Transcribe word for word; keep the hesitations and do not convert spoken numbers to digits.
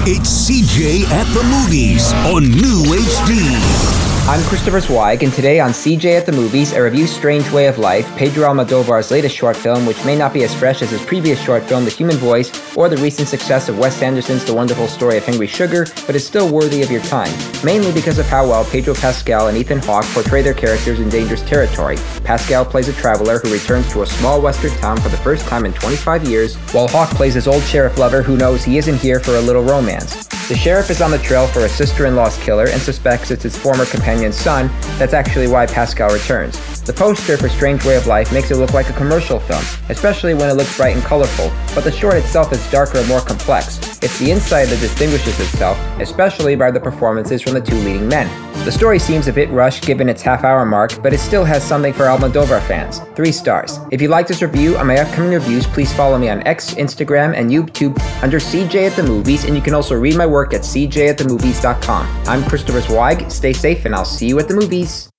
It's C J at the Movies on New H D. I'm Christopher Zweig, and today on C J at the Movies, I review Strange Way of Life, Pedro Almodovar's latest short film, which may not be as fresh as his previous short film, The Human Voice, or the recent success of Wes Anderson's The Wonderful Story of Henry Sugar, but is still worthy of your time, mainly because of how well Pedro Pascal and Ethan Hawke portray their characters in dangerous territory. Pascal plays a traveler who returns to a small western town for the first time in twenty-five years, while Hawke plays his old sheriff lover who knows he isn't here for a little romance. The sheriff is on the trail for a sister-in-law's killer and suspects it's his former companion's son. That's actually why Pascal returns. The poster for Strange Way of Life makes it look like a commercial film, especially when it looks bright and colorful, but the short itself is darker and more complex. It's the inside that distinguishes itself, especially by the performances from the two leading men. The story seems a bit rushed given its half-hour mark, but it still has something for Almodovar fans. Three stars. If you like this review and my upcoming reviews, please follow me on X, Instagram, and YouTube under C J at the Movies, and you can also read my work at c j at the movies dot com. I'm Christopher Zweig. Stay safe, and I'll see you at the movies.